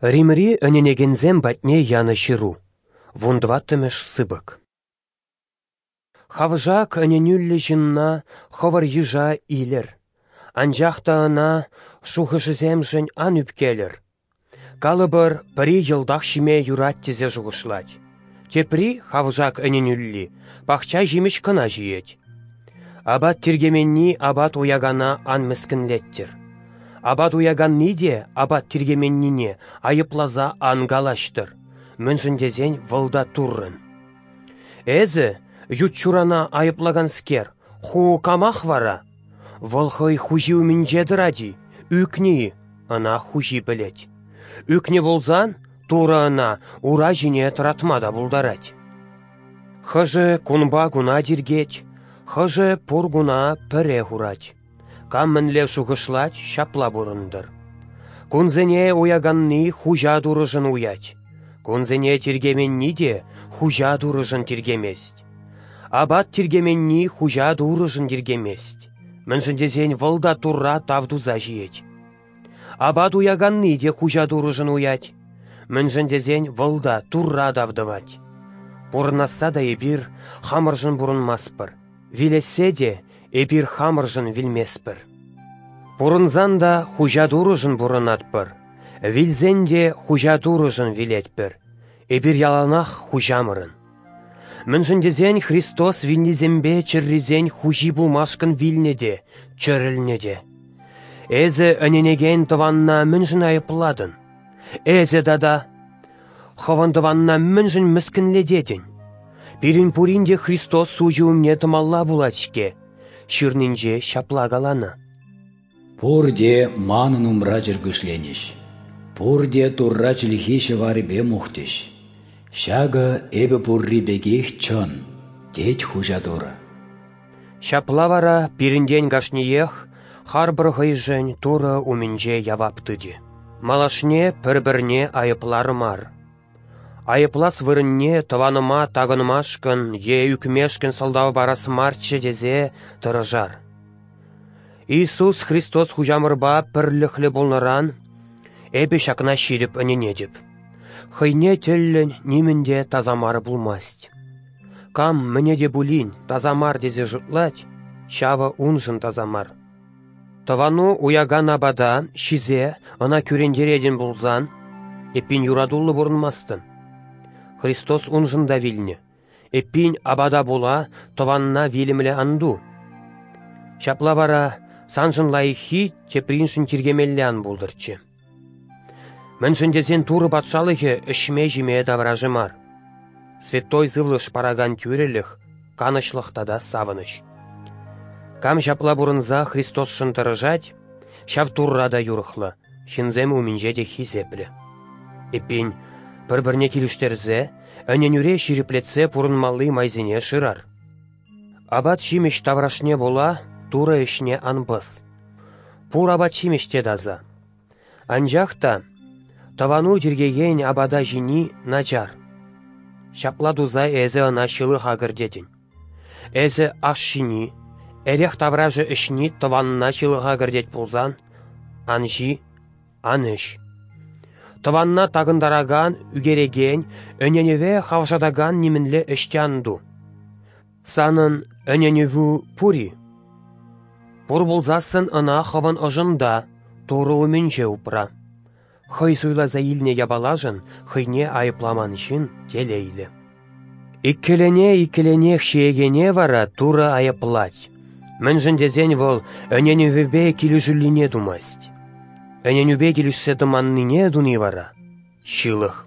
Римри өненегензем батне яны ширу. Вундваттымеш сыбык. Хавжак өненюллі жынна ховар ежа илер. Анжақта ана шухышызем жын ан үпкелер. Калыбыр піри йылдақ шиме юрат тезе жуғышлать. Тепри хавжак өненюллі пахча жимеш кына жиет. Абат тергеменни абат уягана ан міскінлеттір. Абат уяганни де абат тергеменнине айыплаза ангалаштыр. Міншіндезен вылда туррын. Эзі, ютчурана айыплаган скер, ху камах вара. Вылхой хужи умінжеді ради, үкні, ана хужи білет. Үкні болзан, тура ана ура жіне тратмада бұлдарать. Хыжы кунба гуна диргет, хыжы пур гуна піре хурать. Каммінле шуғышлать шапла бұрындыр. Кунзене уяганны хужа дурыжын уять. Кунзене тергеменни де хужа дурыжын тергемест. Абат тергеменни хужа дурыжын тергемест. Міншіндезен вылда турра тавдуза жиет. Абат уяганны де хужа дурыжын уять. Міншіндезен вылда турра давдывать. Бұрынаса да ебір хамыржын бұрынмаспыр. Вилесе де эпир хамыржын вилмеспір. Бұрынзан да хужа дурыжын бұрынатпыр. Вилзен де хужа дурыжын вилетпір. Эпир яланах хужамырын. Міншіндезен Христос вилнезембе чырризен хужи булмашкын вилнеде, чырылнеде. Эзі өненеген тыванна міншін айыпладын. Эзі дада хован тыванна міншін міскінледедін. Бірін пуринде Христос сужы умне тымалла булачке. Шырнинже шаплагаланы. Пурде манын умра жыргышленеш. Пурде турра чилхеше варибе мухтеш. Шага эбе пурри бегех чон, деть хужадура. Шаплавара пирінден гашниех, харбыр ғайжен тура умінже яваптыде. Малашне пір-бірне айыплары мар. Айыплас вырынне тываныма тағынымашкын, е үкмешкін салдау барас марчы дезе тұрыжар. Иисус Христос хужамырба пірліхлі болныран, эбе шакна ширіп өненедіп. Хыйне теллін немінде тазамары булмасть. Кам мне де булин тазамар дезе жытлать, шава унжын тазамар. Тывану уяган абада, шизе, ана күрендереден булзан, эпин юрадуллы бұрынмастын. Христос унжында вилне. Эпин абада була, тыванна вилімлі анду. Шаплавара санжын лайхи теприншін тергемелі ан булдырчы. Міншіндесен туры батшалығы ішме-жеме давражымар. Святой зывлыш параган тюреліх, канышлықтада савыныш. Кам шапла бұрынза Христос шынтырыжать, шав туррада юрықлы, шынзем умінжеде хизеплі. Эпин бір-бірне келіштерзе, өненюре шириплетсе пұрынмалы майзине шырар. Абат шимеш таврашне бола, тура ішне анбыз. Пур абат шимеште даза. Анжақта, тавану тергеген абада жини начар. Шапла дуза әзі ана шылы хагырдетін. Әзі аш шини, әрех тавражы ішні таванна шылы хагырдет болзан, анжи, аныш. Таванна тағындараган, үгереген, өненеве хавжадаган немінлі іштянду. Санын өненеву пури. Пур болзасын ана хаван ұжында, тору өмінже упра. Хый суйлаза илне ябалажын, хыйне айыпламаншын телейлі. Иккелене шеегене вара тура айыплать. Міншіндезен вол өненевебе келіжіліне думасть. Өненебе келішсе тыманныне дуны вара. Шылық.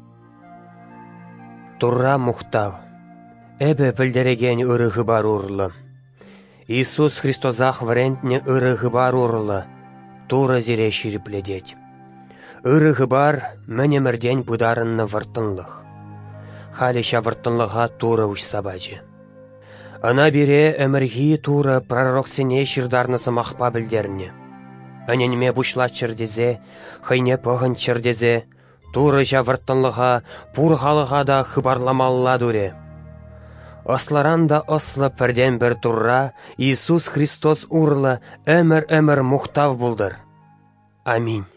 Тура мұқтав. Эбе білдереген ұрығы бар урлы. Иисус Христозах варентне ұрығы бар урлы. Тура зере ширипледет. Ұрығы бар мәнемірден бұдарынны вартынлық. Халеша вартынлыға тура үш сабажы. Ана бере әміргі тура пророксене шырдарнысы мақпа білдеріне. Әненме бұшлат чырдезе, хыйне пығын чырдезе, туры жа вартынлыға, пұрғалыға да хыбарламалла дуре. Осларан да ослы пірден бір турра, Иисус Христос урлы әмір мұқтав бұлдыр. Аминь.